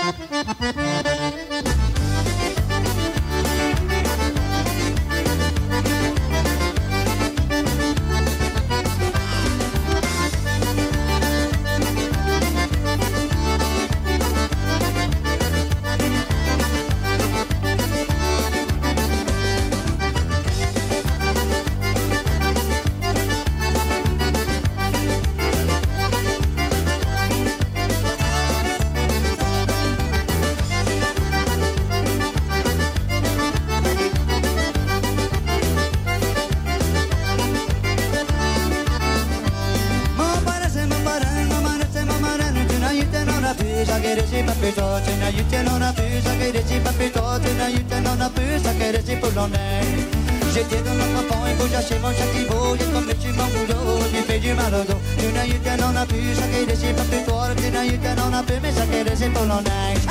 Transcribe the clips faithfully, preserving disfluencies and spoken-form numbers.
J'étais dans notre enfant et faut chercher mon châtiment. J'ai comme le tue mon boulot, j'ai fait du mal au dos. Tu n'as eu qu'un en a pu, chaque des pas plus fort. Tu n'as eu qu'un en a pu, mais chaque des épaules en neige.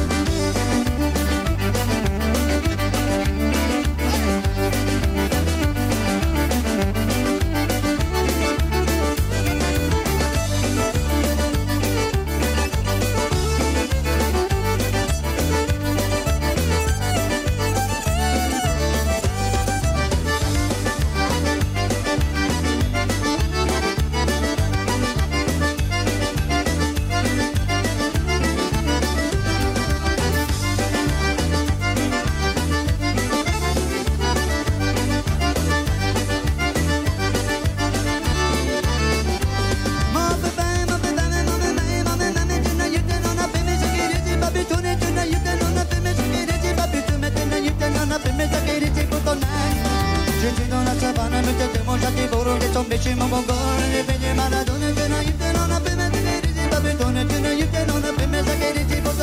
J'étais dans la savane, mais t'étais mon châtier pour rouler, tombé chez mon bon corps. J'ai fait du mal à donner, tu n'as eu que l'on a fait, mais tu n'as eu pas bétonné, tu n'as eu que l'on a fait, mais ça qu'elle était pour toi.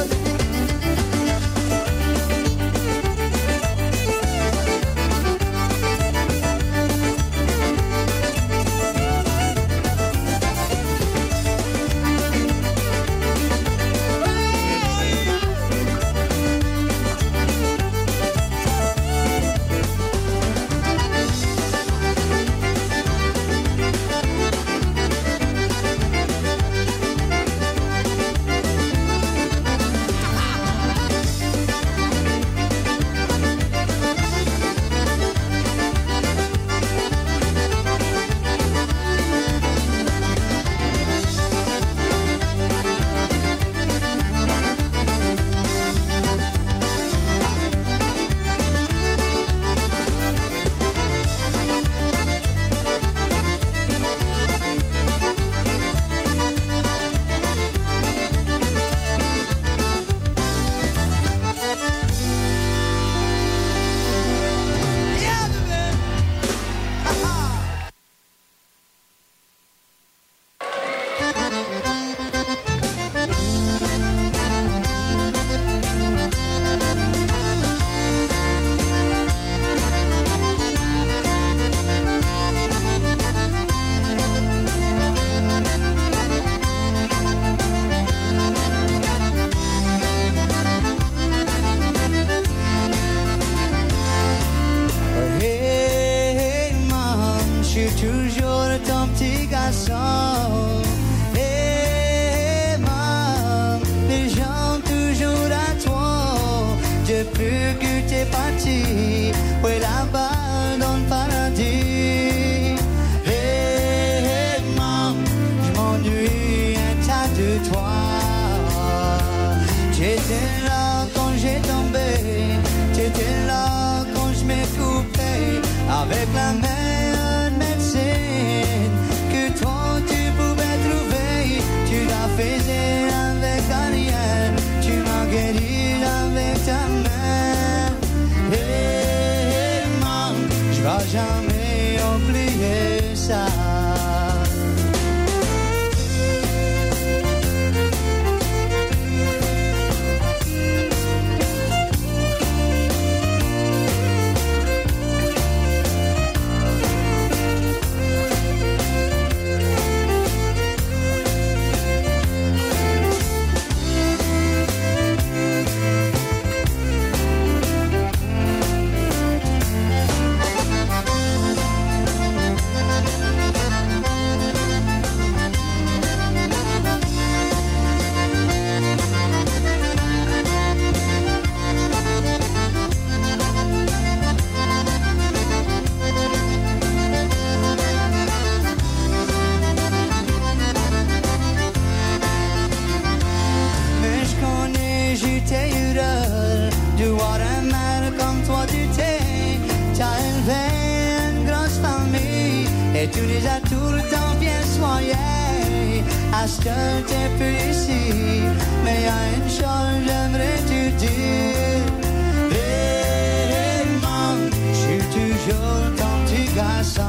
t'es heureux de voir un mère comme toi tu t'es. T'as élevé une grosse famille et tu les as tout le temps bien soignés. À ce que t'es plus ici, mais y a une chose j'aimerais te dire. Vraiment, je suis toujours ton petit garçon.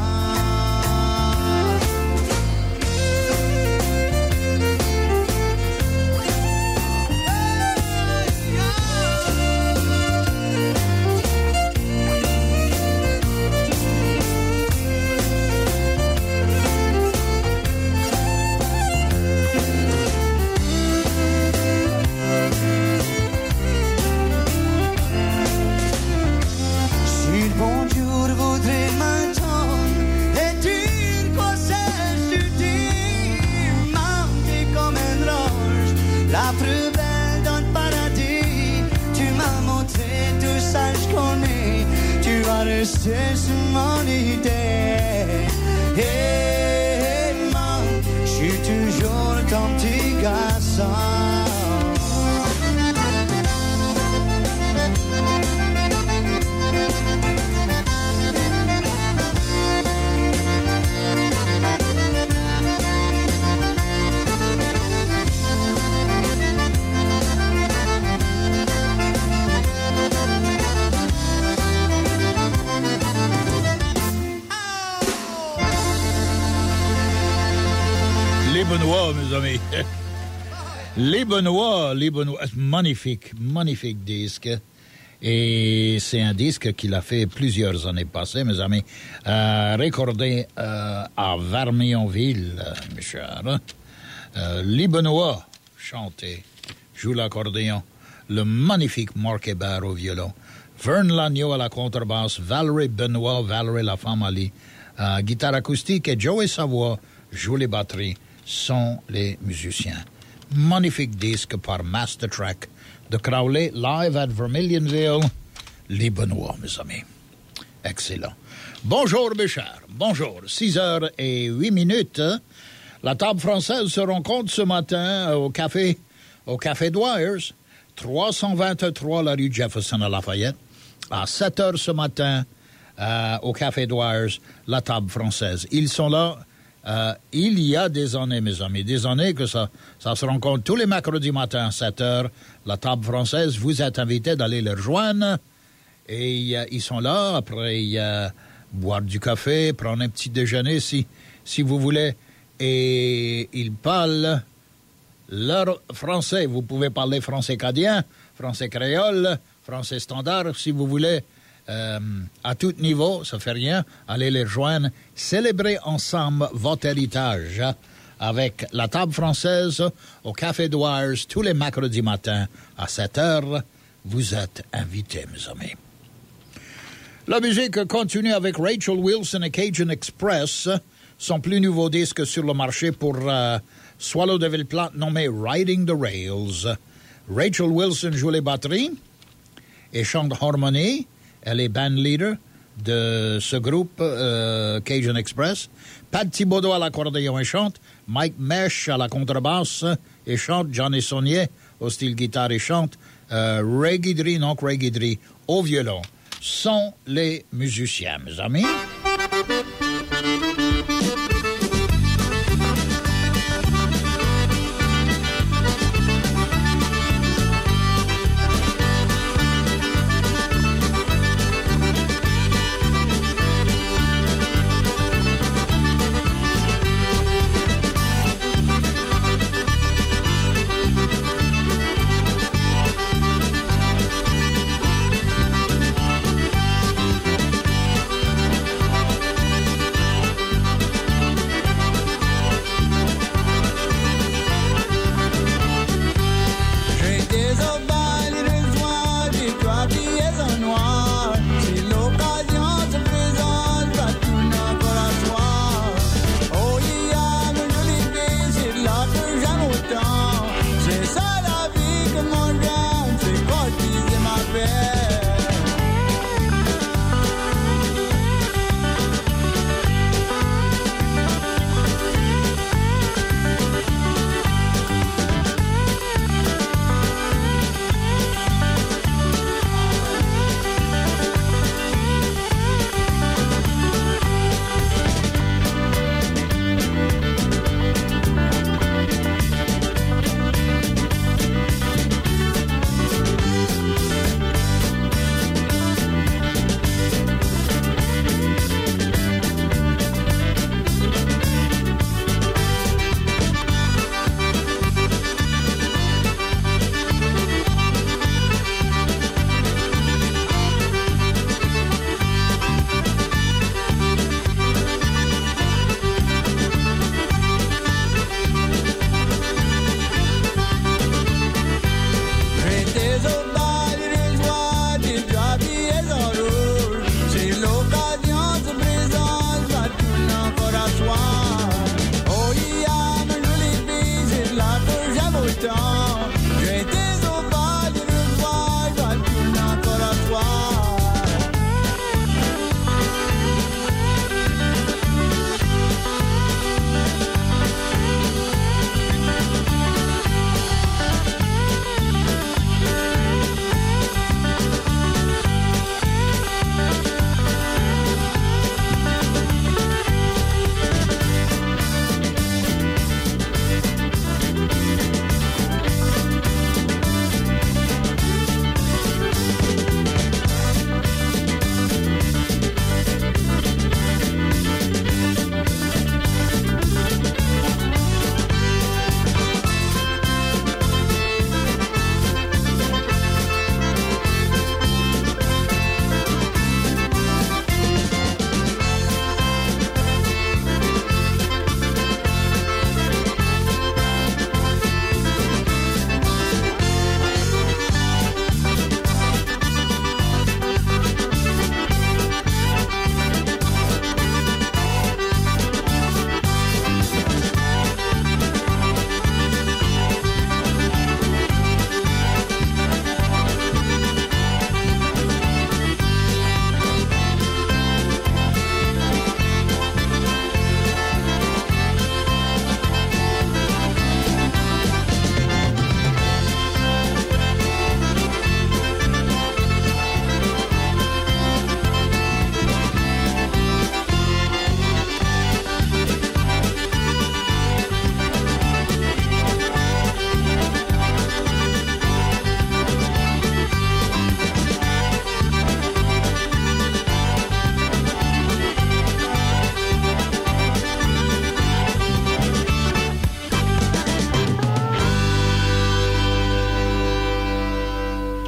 La plus belle dans le paradis, tu m'as montré tout ça, je connais. Tu vas rester sur mon idée. Hey, maman, je suis toujours ton petit garçon. Les Benoît, mes amis. Les Benoît, les Benoît. Magnifique, magnifique disque. Et c'est un disque qu'il a fait plusieurs années passées, mes amis. Euh, recordé euh, à Vermionville, mes chers. Euh, les Benoît chantait, joue l'accordéon. Le magnifique Marc Hébert au violon. Vern Lagneau à la contrebasse. Valérie Benoît, Valérie la femme Ali. Euh, guitare acoustique et Joey Savoie joue les batteries. Sont les musiciens. Magnifique disque par Master Track de Crowley, live at Vermilionville. Les Benoît, mes amis. Excellent. Bonjour, mes chers. Bonjour. six heures et huit minutes. La table française se rencontre ce matin au café, au café Dwyers, trois cent vingt-trois la rue Jefferson à Lafayette. À sept heures ce matin, euh, au café Dwyers, la table française. Ils sont là. Euh, il y a des années, mes amis, des années que ça, ça se rencontre tous les mercredis matins à sept heures. La table française, vous êtes invités d'aller les rejoindre. Et euh, ils sont là, après euh, boire du café, prendre un petit déjeuner si, si vous voulez. Et ils parlent leur français. Vous pouvez parler français cadien, français créole, français standard, si vous voulez. Euh, à tout niveau, ça fait rien, allez les rejoindre, célébrer ensemble votre héritage hein, avec la table française au Café Dwyers tous les mercredis matins à sept heures. Vous êtes invités, mes amis. La musique continue avec Rachel Wilson et Cajun Express, son plus nouveau disque sur le marché pour euh, Swallow de Ville-Plate nommé Riding the Rails. Rachel Wilson joue les batteries et chante harmonie. Elle est band leader de ce groupe euh, Cajun Express. Pat Thibodeau à l'accordéon et chante. Mike Mesh à la contrebasse et chante. Johnny Saunier au style guitare et chante. Euh, Ray Guidry, non Ray Guidry, au violon. Sont les musiciens, mes amis.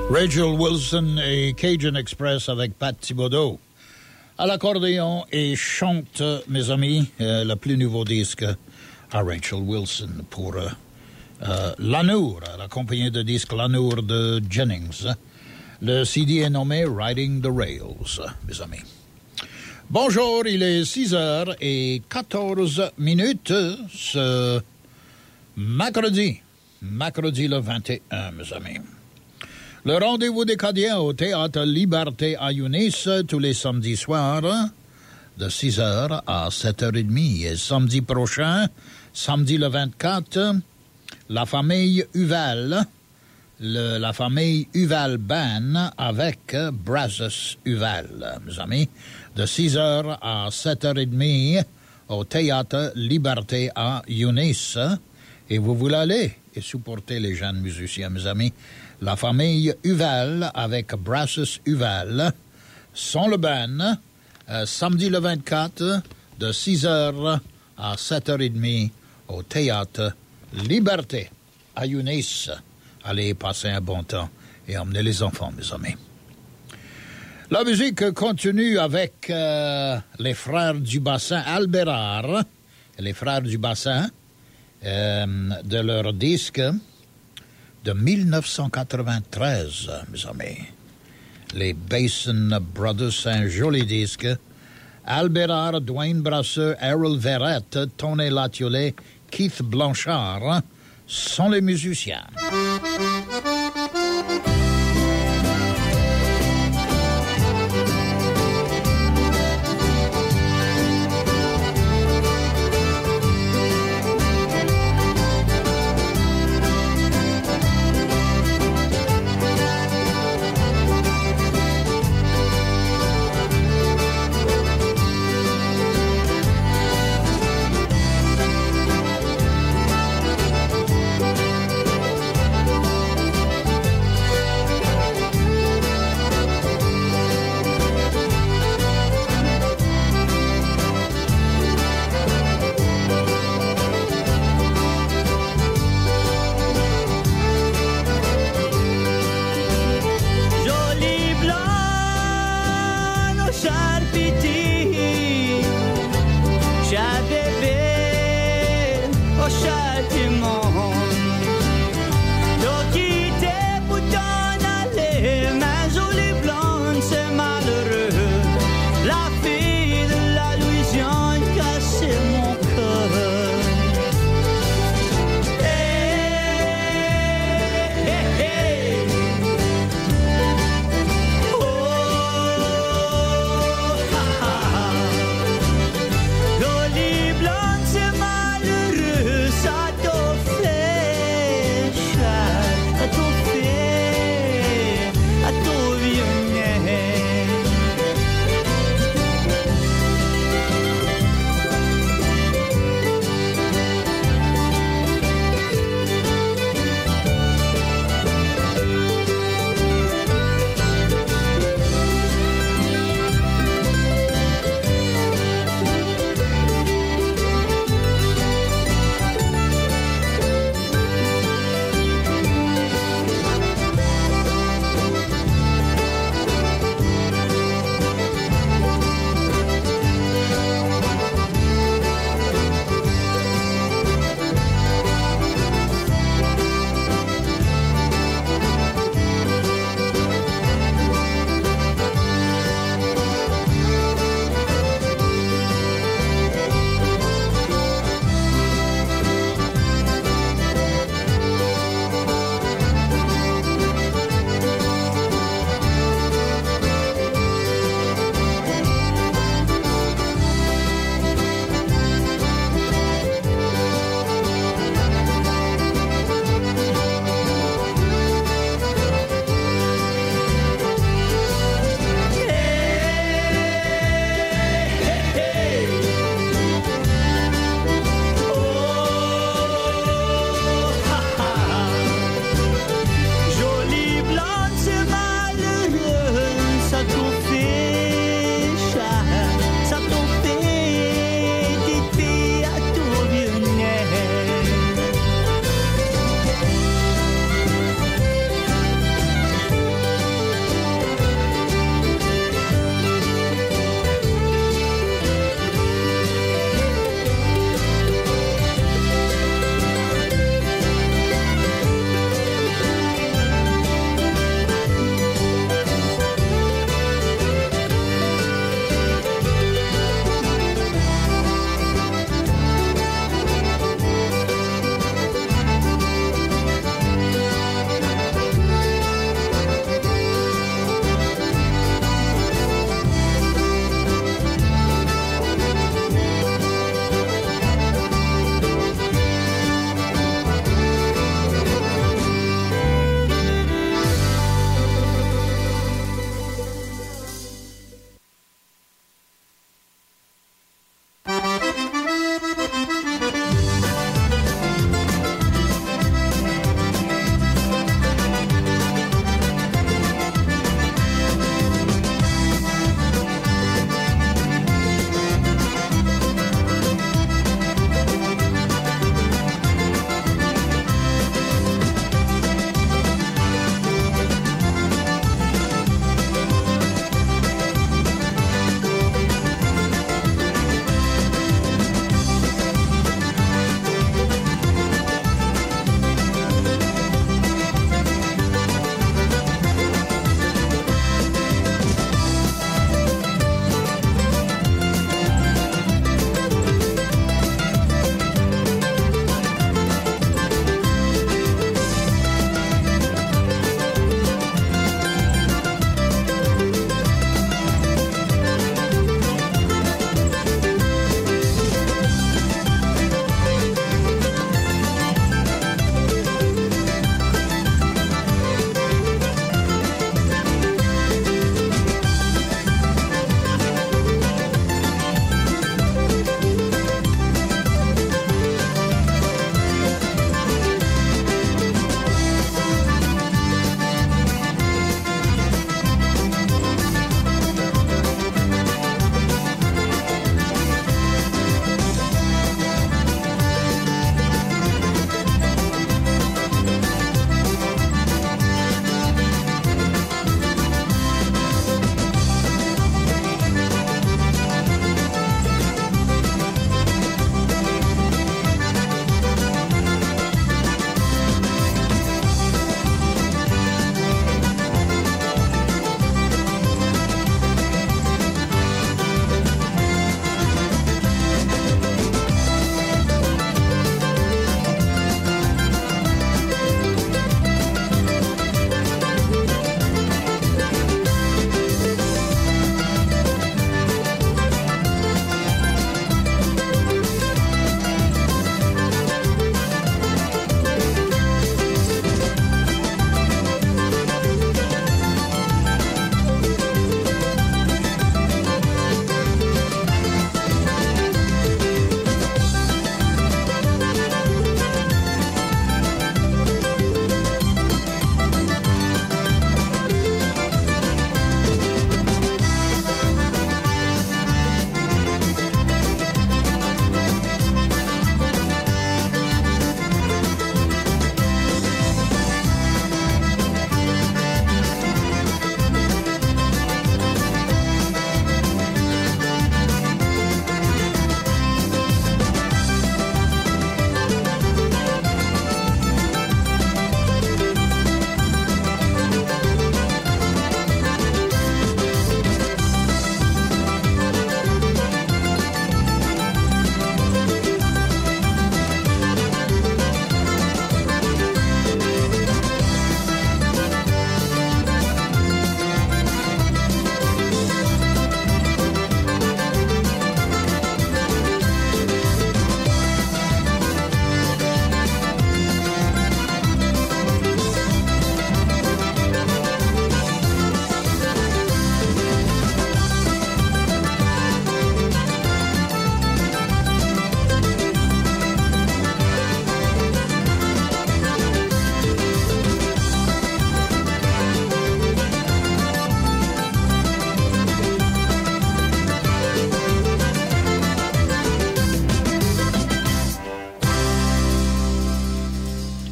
Rachel Wilson et Cajun Express avec Pat Thibodeau. À l'accordéon et chante, mes amis, euh, le plus nouveau disque à Rachel Wilson pour euh, euh, Lanour, la compagnie de disques Lanour de Jennings. Le C D est nommé Riding the Rails, mes amis. Bonjour, il est six heures quatorze minutes ce mercredi, mercredi le vingt et un, mes amis. Le rendez-vous des Cadiens au Théâtre Liberté à Younis tous les samedis soirs de six heures à sept heures trente. Et samedi prochain, samedi le vingt-quatre, la famille Huval, le, la famille Huval Band avec Brazos Huval, mes amis, de six heures à sept heures trente au Théâtre Liberté à Younis. Et vous voulez aller et supporter les jeunes musiciens, mes amis. La famille Huval avec Brazos Huval, sont le ban, euh, samedi le vingt-quatre, de six heures à sept heures trente au Théâtre Liberté à Younis. Allez passer un bon temps et emmenez les enfants, mes amis. La musique continue avec euh, les frères du bassin Albérard, les frères du bassin, euh, de leur disque de dix-neuf cent quatre-vingt-treize, mes amis. Les Basin Brothers, c'est un joli disque. Albérard, Dwayne Brasseur, Harold Verrette, Tony Latiolet, Keith Blanchard sont les musiciens.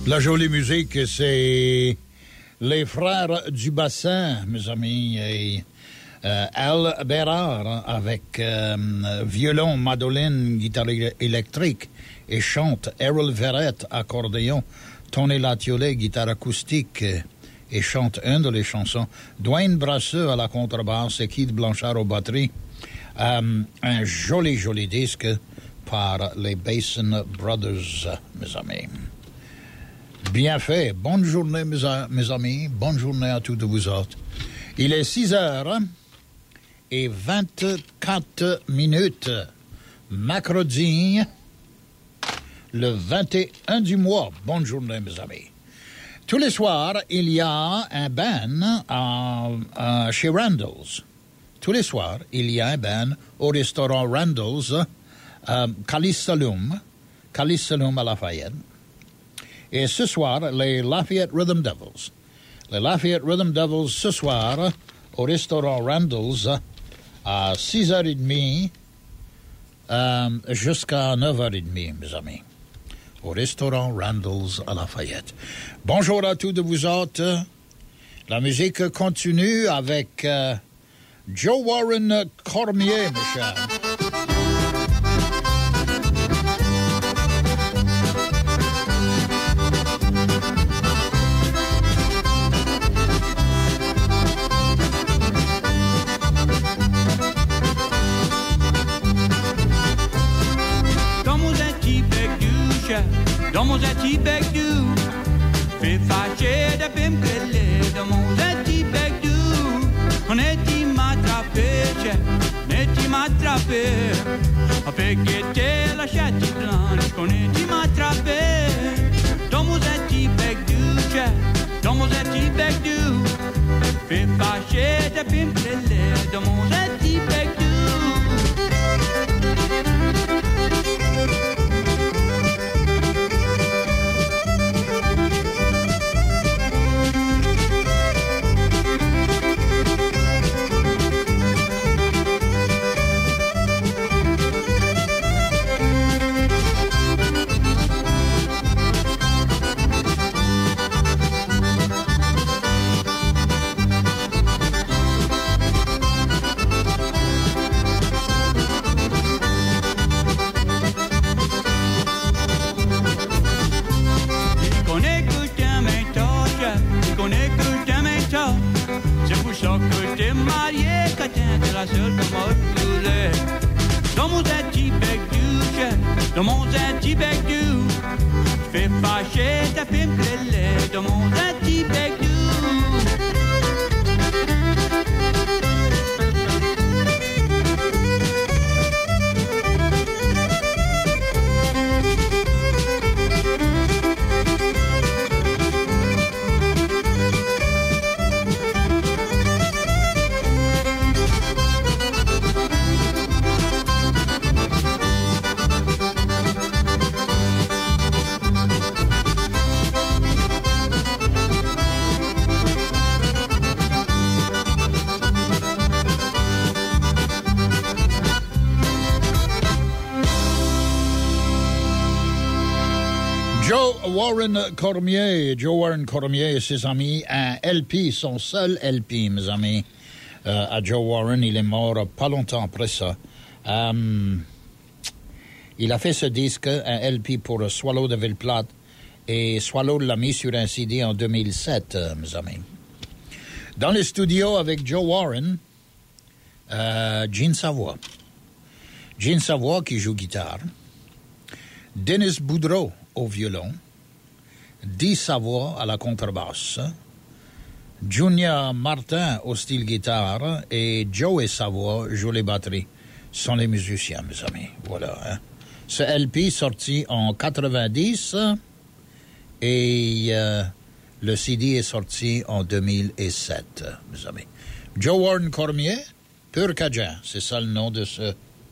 La jolie musique, c'est les frères du bassin, mes amis, et euh, Al Bérard avec euh, violon, mandoline, guitare électrique et chante. Errol Verrett, accordéon. Tony Latiolet, guitare acoustique et chante une des chansons. Dwayne Brasseux à la contrebasse et Keith Blanchard aux batteries. Euh, un joli, joli disque par les Basin Brothers, mes amis. Bien fait. Bonne journée, mes, a- mes amis. Bonne journée à tous vous autres. Il est six heures et vingt-quatre minutes. Mercredi, le vingt et un du mois. Bonne journée, mes amis. Tous les soirs, il y a un band euh, euh, chez Randall's. Tous les soirs, il y a un band au restaurant Randall's, euh, Calice Saloon, Calice Saloon à Lafayette. Et ce soir, les Lafayette Rhythm Devils. Les Lafayette Rhythm Devils, ce soir, au restaurant Randall's, à six heures trente euh, jusqu'à neuf heures trente, mes amis. Au restaurant Randall's à Lafayette. Bonjour à tous de vous autres. La musique continue avec euh, Joe Warren Cormier, mes chers. Dans mon zati bec du fait fâcher de pimquele dans mon zati bec du on est dit m'attraper on est dit m'attraper a fait guetter la chatte blanche on est dit m'attraper dans mon zati bec du dans mon zati bec du fait fâcher de pimquele dans mon zati bec du dans mon zati bec du dans mon zati bec du fais fâcher ta femme clé dans mon zati bec du Warren Cormier, Joe Warren Cormier et ses amis, un L P, son seul L P, mes amis. Euh, à Joe Warren, il est mort pas longtemps après ça. Um, il a fait ce disque, un L P pour Swallow de Ville-Plate, et Swallow l'a mis sur un C D en deux mille sept, euh, mes amis. Dans les studios avec Joe Warren, euh, Gene Savoie. Gene Savoie qui joue guitare. Dennis Boudreau au violon. Dee Savoie à la contrebasse, Junior Martin au style guitare et Joey Savoie joue les batteries. Ce sont les musiciens, mes amis. Voilà. Hein. Ce L P sorti en quatre-vingt-dix et euh, le C D est sorti en deux mille sept, mes amis. Joe Warren Cormier, Pur Cajun, c'est ça le nom de ce...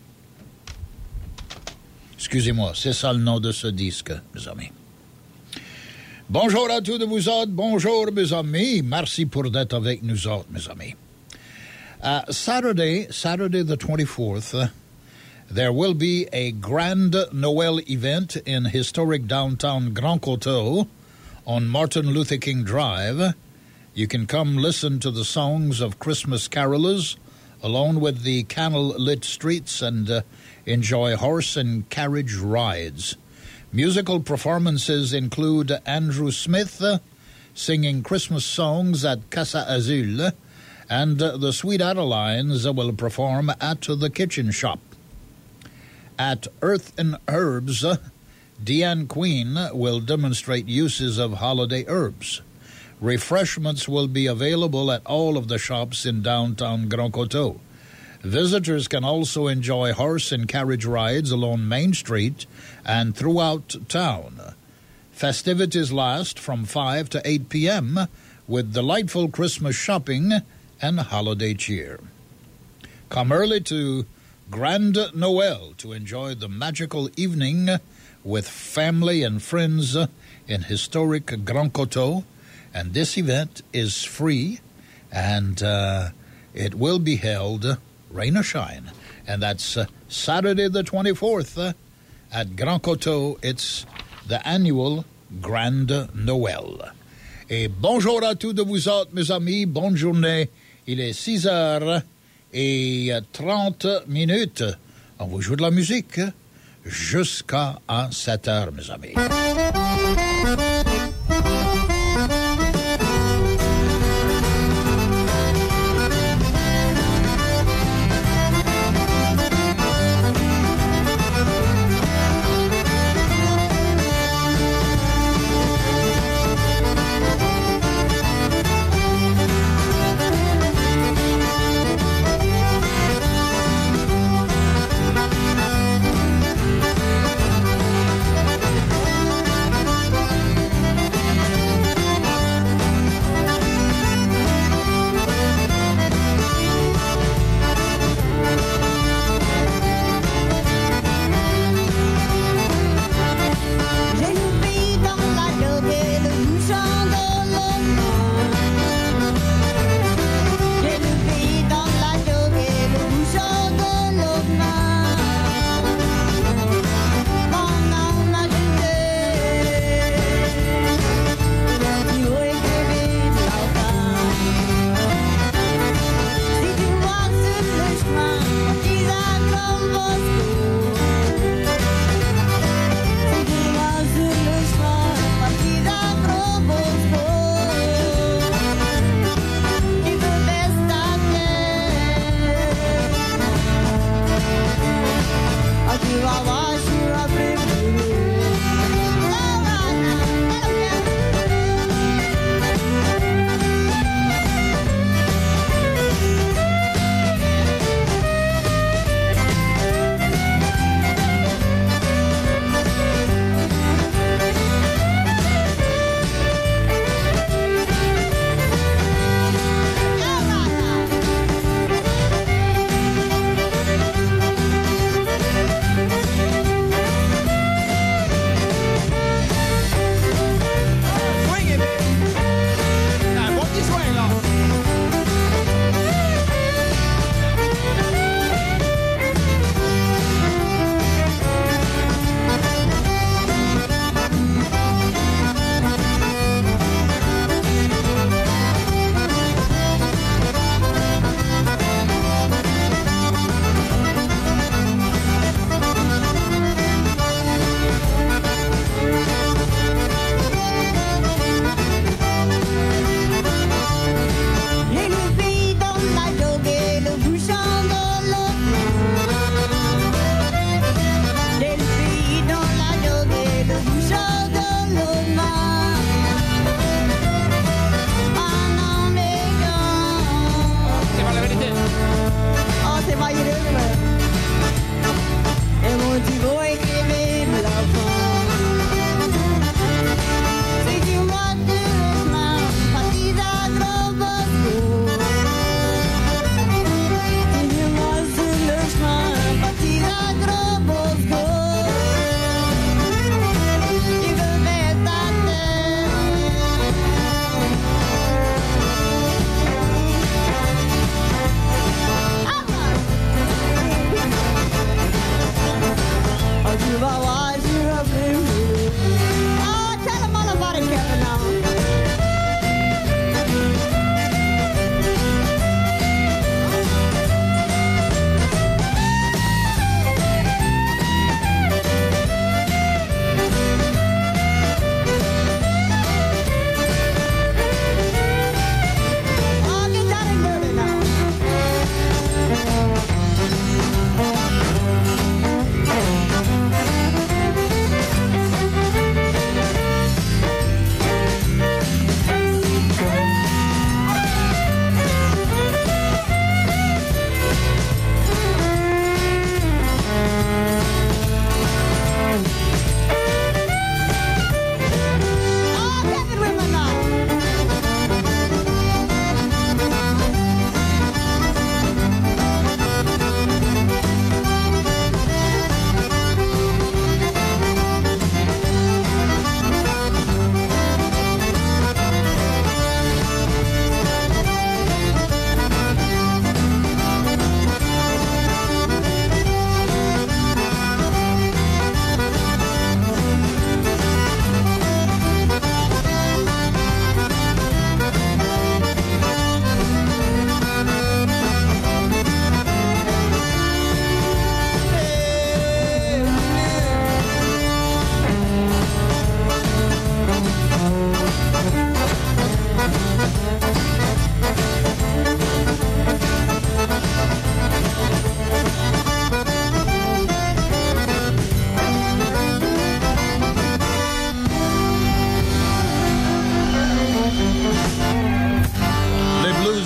Excusez-moi, c'est ça le nom de ce disque, mes amis. Bonjour à tous de vous autres, bonjour mes amis, merci pour d'être avec nous autres, mes amis. Uh, Saturday, Saturday the twenty-fourth, uh, there will be a grand Noel event in historic downtown Grand Coteau on Martin Luther King Drive. You can come listen to the songs of Christmas carolers along with the candle-lit streets and uh, enjoy horse and carriage rides. Musical performances include Andrew Smith uh, singing Christmas songs at Casa Azul, and uh, the Sweet Adelines will perform at the Kitchen Shop. At Earth and Herbs, uh, Deanne Queen will demonstrate uses of holiday herbs. Refreshments will be available at all of the shops in downtown Grand Coteau. Visitors can also enjoy horse and carriage rides along Main Street and throughout town. Festivities last from five to eight p.m. with delightful Christmas shopping and holiday cheer. Come early to Grand Noel to enjoy the magical evening with family and friends in historic Grand Coteau. And this event is free, and uh, it will be held, rain or shine. And that's uh, Saturday the twenty-fourth uh, at Grand Coteau. It's the annual Grand Noël. Et bonjour à tous de vous autres, mes amis. Bonne journée. Il est six heures et trente minutes. On vous joue de la musique jusqu'à sept heures, mes amis.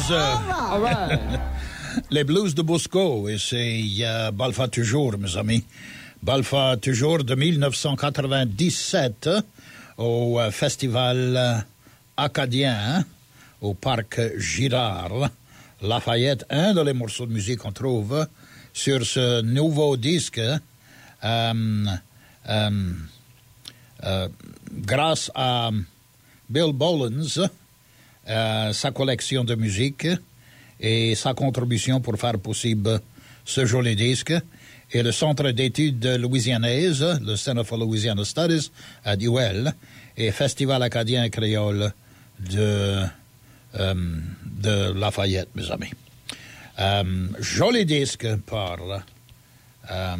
blues. All right. Les blues de Bosco, et c'est euh, Balfa toujours, mes amis. Balfa toujours de dix-neuf cent quatre-vingt-dix-sept au euh, festival euh, acadien hein, au parc Girard. Lafayette, un de les morceaux de musique qu'on trouve sur ce nouveau disque euh, euh, euh, grâce à Bill Bolins, euh, sa collection de musique et sa contribution pour faire possible ce joli disque. Et le Centre d'études louisianaise, le Center for Louisiana Studies, à U L, et Festival acadien créole de, euh, de Lafayette, mes amis. Euh, joli disque par... Euh,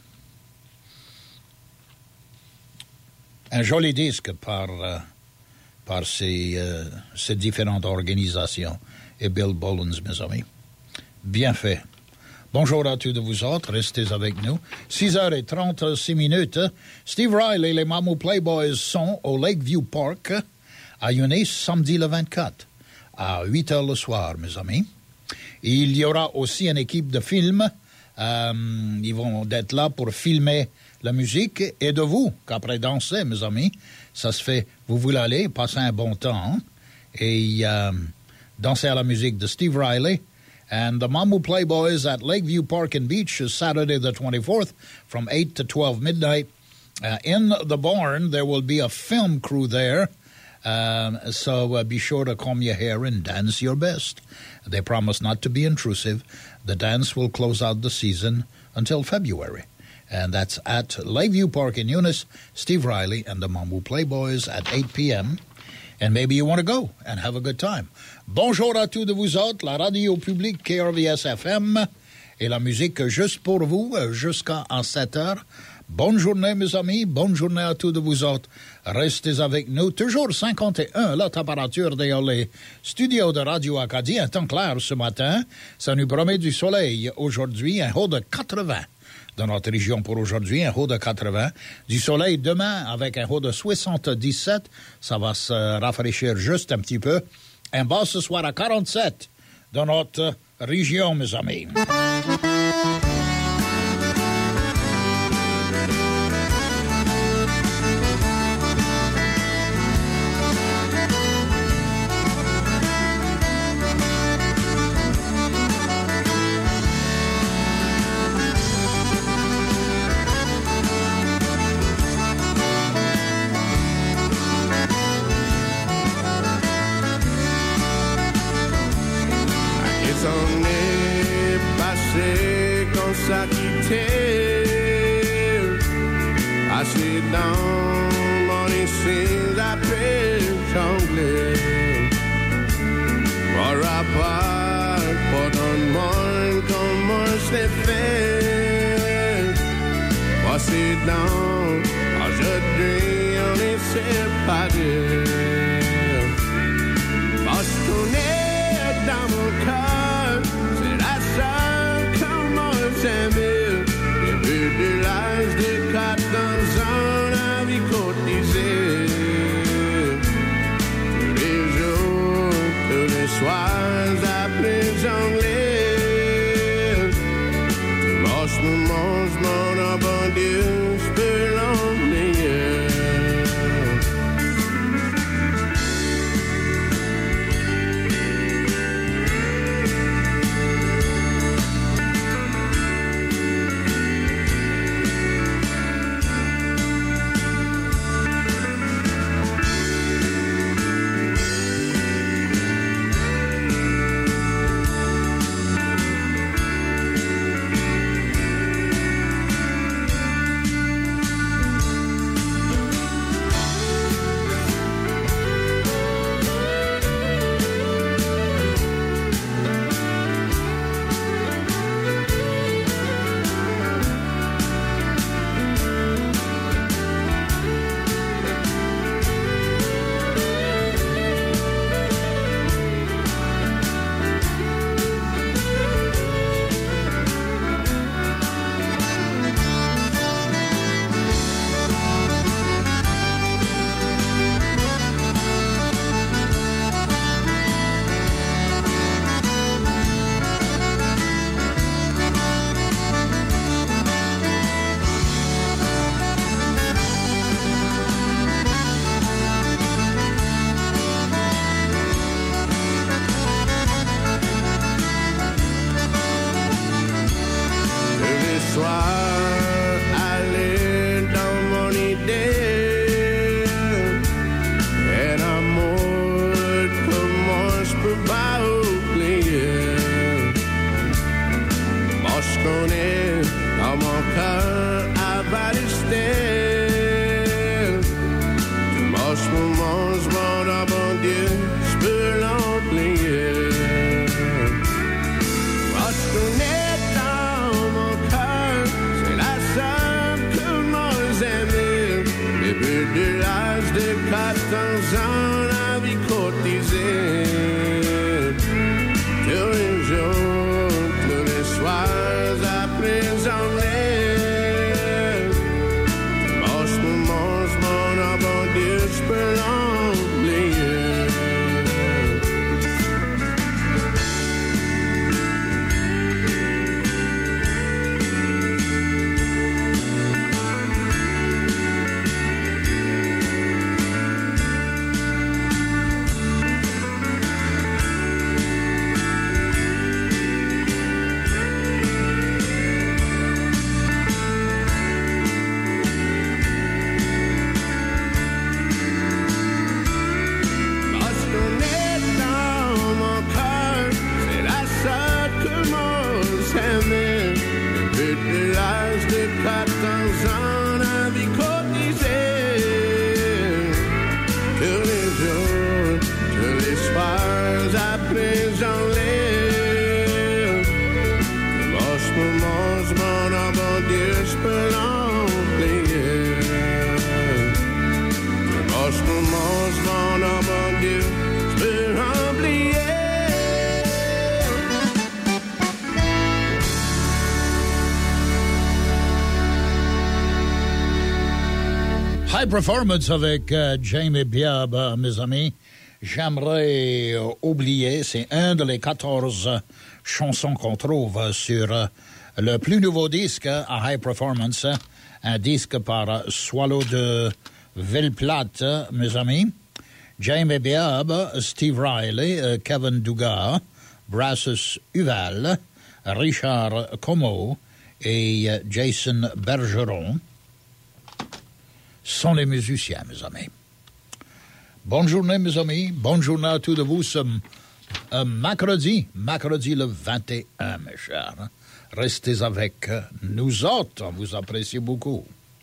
un joli disque par, euh, par ces, euh, ces différentes organisations. Et Bill Bolins, mes amis. Bien fait. Bonjour à tous de vous autres, restez avec nous. six heures trente-six minutes. Steve Riley et les Mamou Playboys sont au Lakeview Park à Eunice samedi le vingt-quatre à huit heures le soir, mes amis. Et il y aura aussi une équipe de film. Euh, ils vont être là pour filmer la musique et de vous, qu'après danser, mes amis. Ça se fait, vous voulez aller, passer un bon temps hein? et euh, danser à la musique de Steve Riley. And the Mamou Playboys at Lakeview Park and Beach is Saturday the twenty-fourth from eight to twelve midnight. Uh, in the barn, there will be a film crew there. Um, so uh, be sure to comb your hair and dance your best. They promise not to be intrusive. The dance will close out the season until February. And that's at Lakeview Park in Eunice, Steve Riley and the Mamou Playboys at eight p.m. And maybe you want to go and have a good time. Bonjour à tous de vous autres, la radio publique K R V S F M et la musique juste pour vous jusqu'à sept heures. Bonne journée, mes amis. Bonne journée à tous de vous autres. Restez avec nous. Toujours cinquante et un, la température dans les studios de Radio Acadie. Un temps clair ce matin. Ça nous promet du soleil aujourd'hui. Un haut de quatre-vingts dans notre région pour aujourd'hui. Un haut de quatre-vingts. Du soleil demain avec un haut de soixante-dix-sept. Ça va se rafraîchir juste un petit peu. Un bas ce soir à quarante-sept dans notre région, mes amis. Assez dans mon essai après jongler. Pour rapport, pardonne-moi comment je l'ai fait. Passer dans, aujourd'hui on est séparés. Parce qu'on est dans mon cœur, c'est la seule comment j'aimais. De l'âge de quatorze ans, la vie cotisée. Tous les jours, tous les soirs, après jongler. En ce moment, je m'en abandonne, je peux l'emmener. pas oublier. Moi je connais dans mon cœur à Balistel. Moi je me mange mon bon Dieu, je peux l'oublier. Moi je connais dans mon cœur, c'est la seule que moi j'aime. Début de l'âge de quatorze ans, la vie cotisée. Tous les jours, tous les soirs, après j'en lève. Moi je me mange mon bon Dieu, je peux l'oublier. High Performance avec euh, Jamie Biab, euh, mes amis. J'aimerais euh, oublier, c'est un de les quatorze euh, chansons qu'on trouve sur euh, le plus nouveau disque euh, à High Performance, euh, un disque par euh, Swallow de Villeplate, euh, mes amis. Jamie Biab, Steve Riley, euh, Kevin Dugas, Brassus Uval, Richard Como et euh, Jason Bergeron sont les musiciens, mes amis. Bonne journée, mes amis. Bonne journée à tous de vous. Ce euh, mercredi, mercredi le vingt et un, mes chers. Restez avec nous autres. On vous apprécie beaucoup.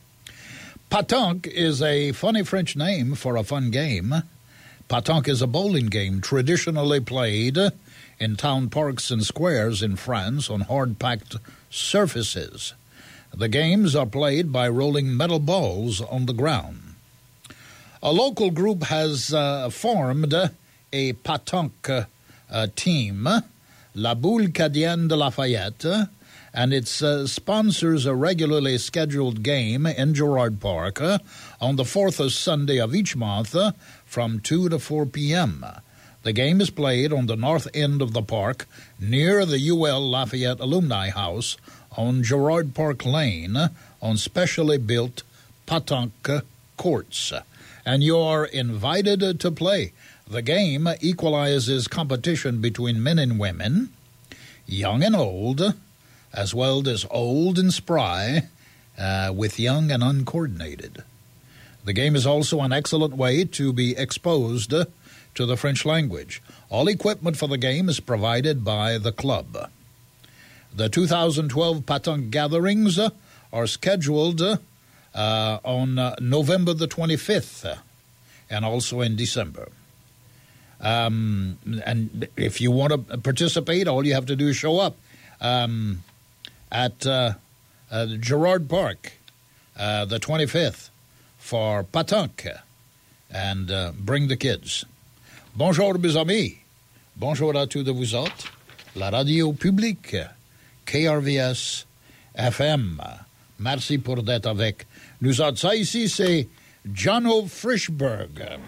Patank is a funny French name for a fun game. Patank is a bowling game traditionally played in town parks and squares in France on hard-packed surfaces. The games are played by rolling metal balls on the ground. A local group has uh, formed a Patank uh, team, La Boule Cadienne de Lafayette, and it uh, sponsors a regularly scheduled game in Girard Park uh, on the fourth Sunday of each month uh, from two to four p.m. The game is played on the north end of the park near the U L Lafayette Alumni House on Girard Park Lane on specially built Patank courts. And you're invited to play. The game equalizes competition between men and women, young and old, as well as old and spry, uh, with young and uncoordinated. The game is also an excellent way to be exposed to the French language. All equipment for the game is provided by the club. The two thousand twelve Patank gatherings uh, are scheduled uh, on uh, November the twenty-fifth uh, and also in December. Um, and if you want to participate, all you have to do is show up um, at uh, uh, Girard Park uh, the twenty-fifth for Patank and uh, bring the kids. Bonjour, mes amis. Bonjour à tous de vous autres. La radio publique. K R V S F M. Merci pour d'être avec nous autres. Ça ici, c'est Jono Frischberg.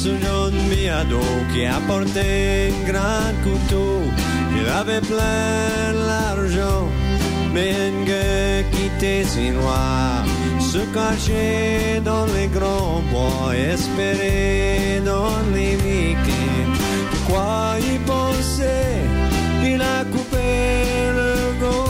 ce John Biado qui apportait un grand couteau. Il avait plein l'argent, mais un gars qui était si noir se cachait dans les grands bois, espérait dans les week-ends. Pourquoi il pensait, il a coupé le gorge.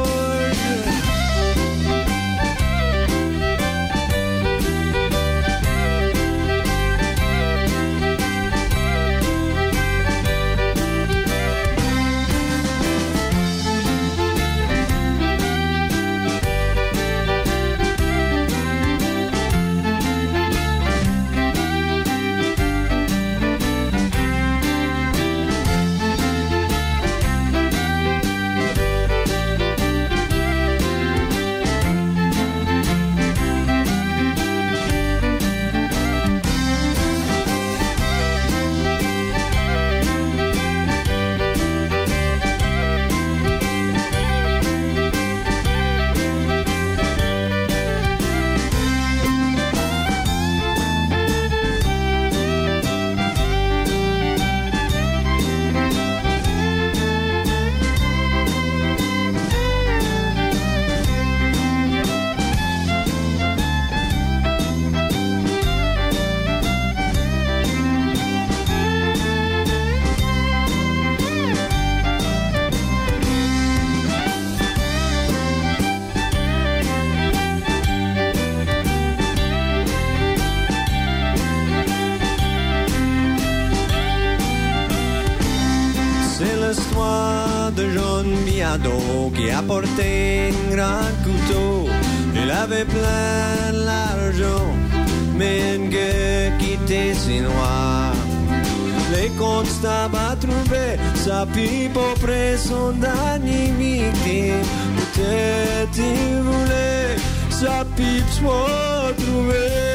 Qui apportait un grand couteau. Il avait plein l'argent, mais un gars qui était si noir. Les constables a trouvé sa pipe auprès son dernier victime. Peut-être il voulait sa pipe soit trouvée.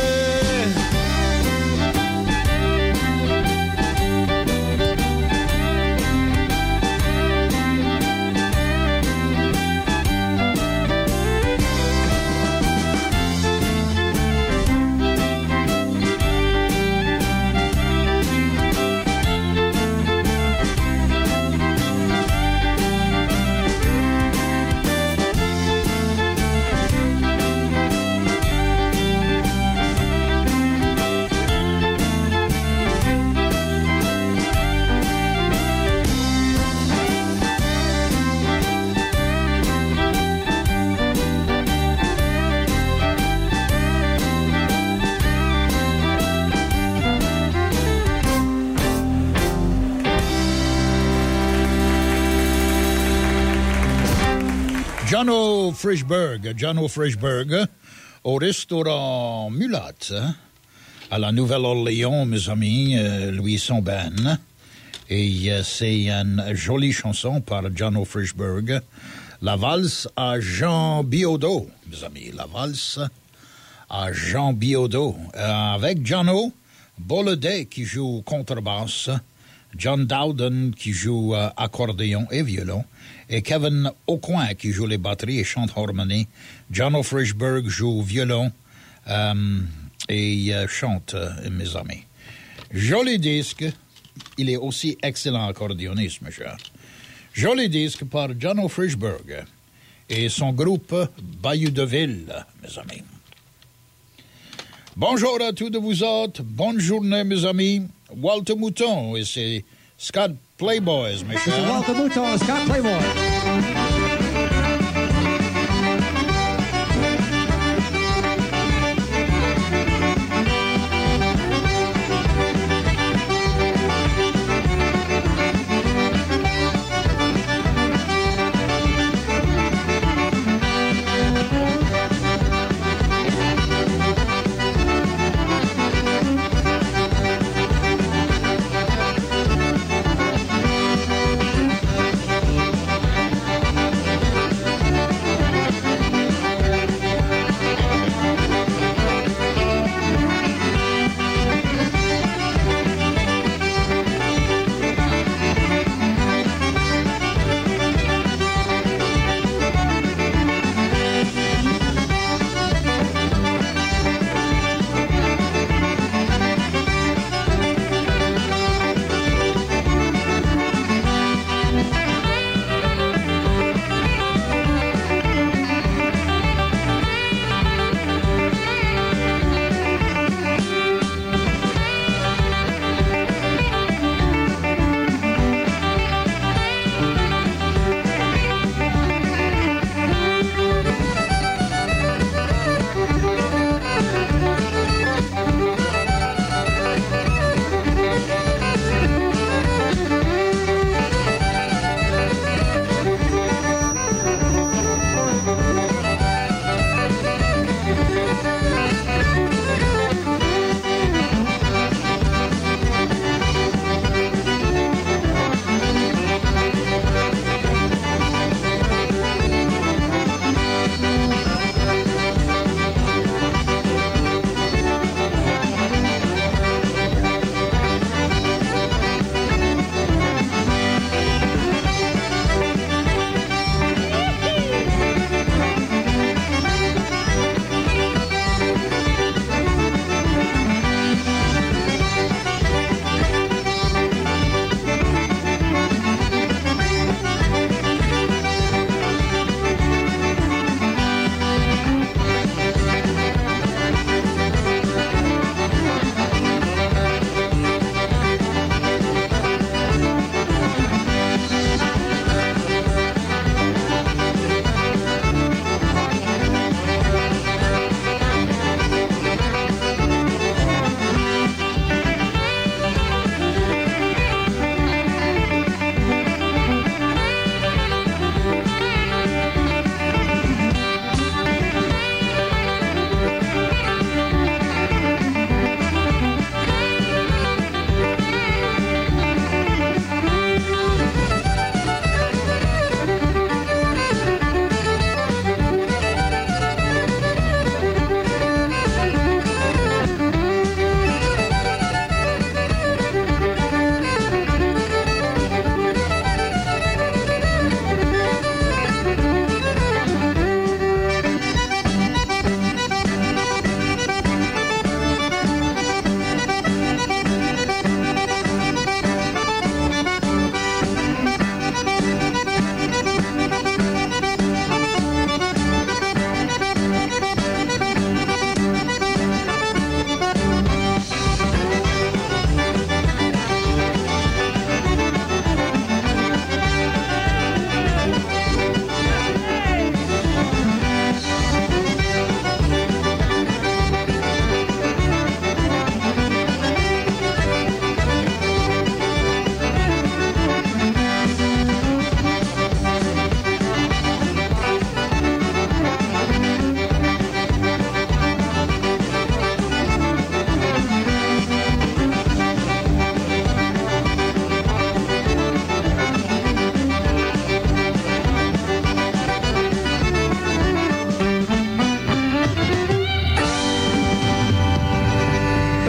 Jono Frischberg, Jono Frischberg, au restaurant Mulat, à la Nouvelle-Orléans, mes amis, euh, Louis Somban. Et euh, c'est une jolie chanson par Jono Frischberg. La valse à Jean Biodo, mes amis, la valse à Jean Biodo. Euh, avec Jono Bolledet qui joue contrebasse, John Dowden qui joue euh, accordéon et violon, et Kevin Aucoin qui joue les batteries et chante harmonie. Jono Frischberg joue violon euh, et euh, chante, euh, mes amis. Joli disque, il est aussi excellent accordéoniste, mes chers. Joli disque par Jono Frischberg et son groupe Bayou de Ville, mes amis. Bonjour à tous de vous autres, bonne journée, mes amis. Walter Mouton et c'est Scott Playboys, mes chers. Walter Mouton, Scott Playboys.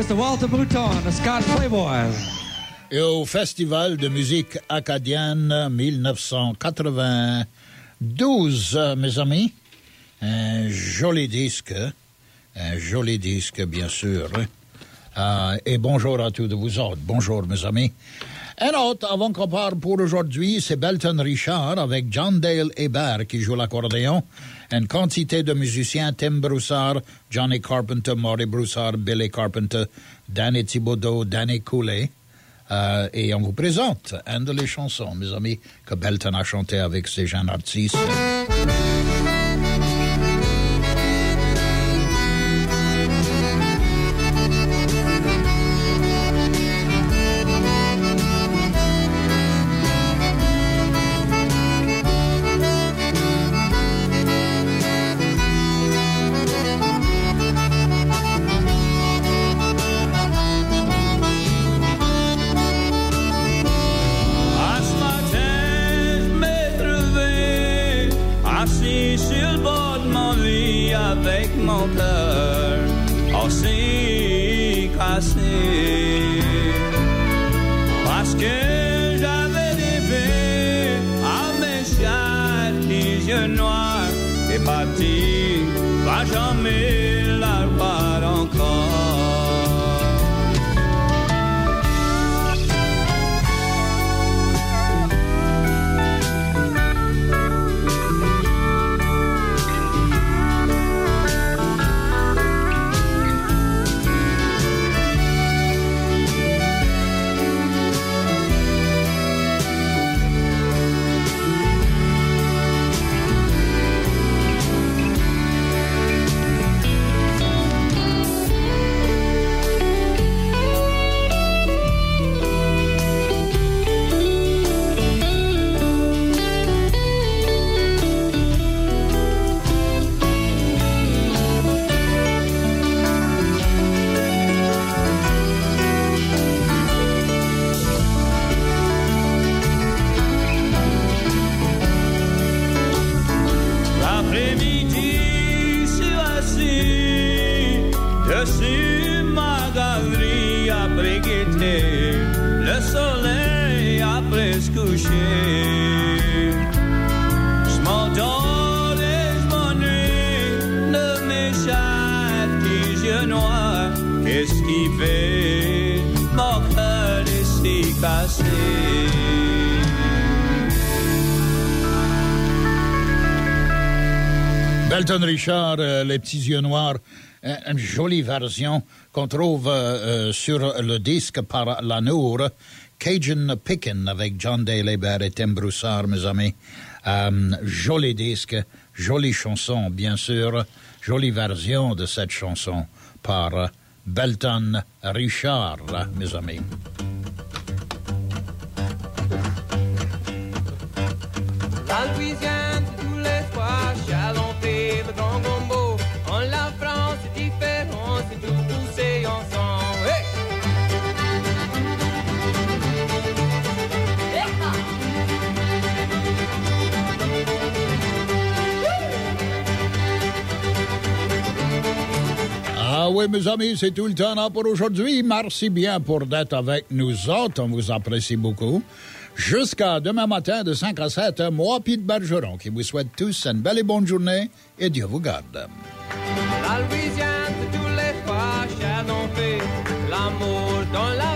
Mister Walter Bouton, the Scott Playboys. Et au Festival de musique acadienne mille neuf cent quatre-vingt-douze, mes amis, un joli disque, un joli disque, bien sûr. Euh, et bonjour à tous de vous autres. Bonjour, mes amis. Un autre, avant qu'on parte pour aujourd'hui, c'est Belton Richard avec John Dale Hébert qui joue l'accordéon. Une quantité de musiciens, Tim Broussard, Johnny Carpenter, Maury Broussard, Billy Carpenter, Danny Thibodeau, Danny Cooley. Euh, et on vous présente une de les chansons, mes amis, que Belton a chanté avec ces jeunes artistes. Mon cœur aussi cassé parce que j'avais rêvé à mes chers yeux noirs et parti va jamais la voir encore. Belton Richard, euh, Les Petits Yeux Noirs, euh, une jolie version qu'on trouve euh, sur le disque par Lanour, Cajun Pickin' avec John Dale Hébert et Tim Broussard, mes amis. Euh, joli disque, jolie chanson, bien sûr, jolie version de cette chanson par Belton Richard, mes amis. La Louisiane, c'est tous les soirs, chalenté, le grand gombo. En la France, c'est différent, c'est tout poussé ensemble. Hey! Ah oui, mes amis, c'est tout le temps là pour aujourd'hui. Merci bien pour d'être avec nous autres. On vous apprécie beaucoup. Jusqu'à demain matin de cinq à sept, moi, Pete Bergeron, qui vous souhaite tous une belle et bonne journée et Dieu vous garde. La Louisiane, c'est tous les fois, cher on fait l'amour dans la